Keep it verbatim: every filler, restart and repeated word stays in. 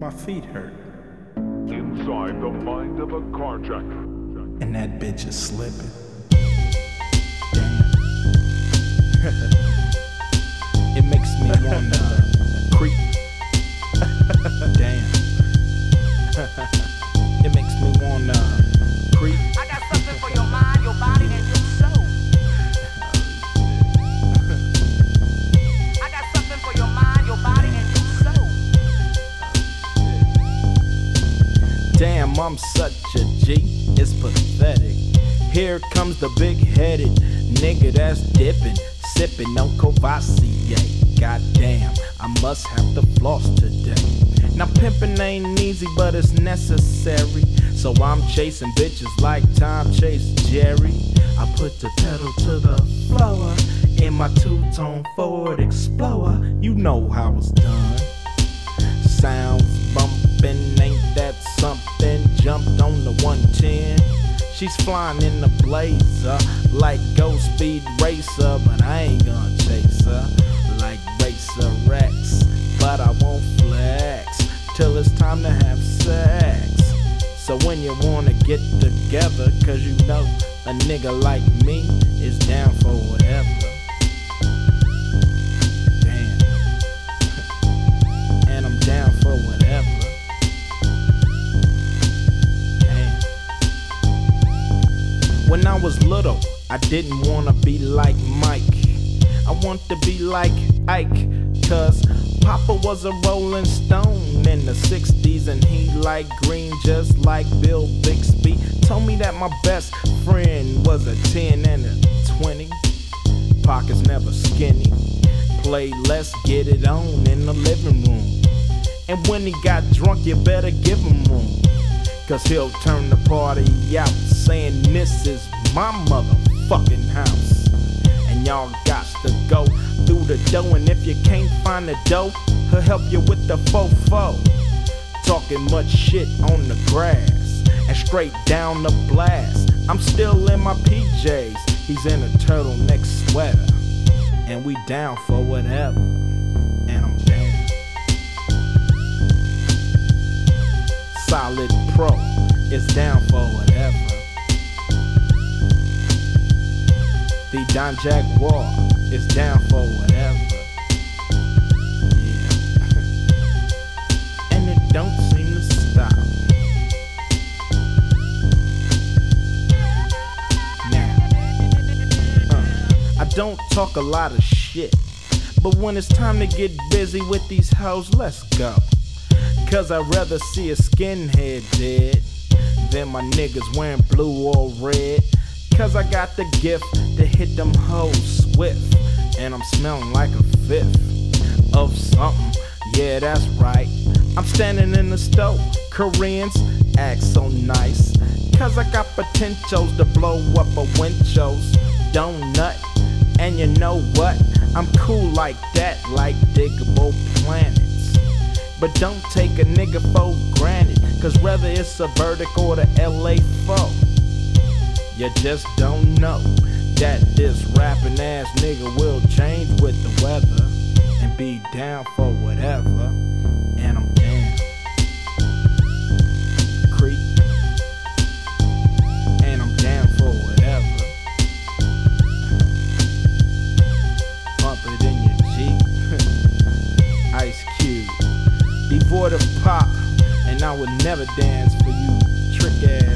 My feet hurt. Inside the mind of a carjacker. And that bitch is slipping. It makes me wanna creep. Damn. It makes me wanna creep. I got something for your mind, your body, and your soul. I got something for your mind, your body, and your soul. Damn, I'm such a G, it's pathetic. Here comes the big-headed nigga that's dipping, sipping on Courvoisier. Goddamn, I must have to floss today. Now pimping ain't easy, but it's necessary. So I'm chasing bitches like Tom chased Jerry. I put the pedal to the floor in my two-tone Ford Explorer. You know how it's done. Sounds bumping, ain't that something? Jumped on the one ten. She's flying in the blazer like Ghost Speed Racer, but I ain't gonna chase her like Racer Rex. But I won't flex till it's time to have sex. So when you wanna get together, cause you know a nigga like me is down for whatever. Damn. And I'm down for whatever. When I was little, I didn't wanna be like Mike. I want to be like Ike, cause Papa was a Rolling Stone in the sixties, and he liked green just like Bill Bixby. Told me that my best friend was a ten and a twenty. Pockets never skinny. Play Let's Get It On in the living room. And when he got drunk, you better give him room, cause he'll turn the party out, saying this is my motherfucking house. And y'all got to go through the dough, and if you can't find the dough, he'll help you with the fofo. Talking much shit on the grass, and straight down the blast. I'm still in my P Js, he's in a turtleneck sweater. And we down for whatever, and I'm down. Solid Pro is down for whatever. The Don Jaguar is down for whatever. Yeah. And it don't seem to stop. Now, uh, I don't talk a lot of shit, but when it's time to get busy with these hoes, let's go. Cause I'd rather see a skinhead dead than my niggas wearing blue or red. Cause I got the gift to hit them hoes swift, and I'm smelling like a fifth of something. Yeah, that's right. I'm standing in the stove. Koreans act so nice, cause I got potentials to blow up a Winchell's donut. And you know what? I'm cool like that, like Diggable Planets. But don't take a nigga for granted, cause whether it's a verdict or the L A foe, you just don't know that this rapping ass nigga will change with the weather and be down for whatever. And I'm down. Creep. And I'm down for whatever. Pump it in your Jeep. Ice Cube. Devoid of pop, and I would never dance for you trick ass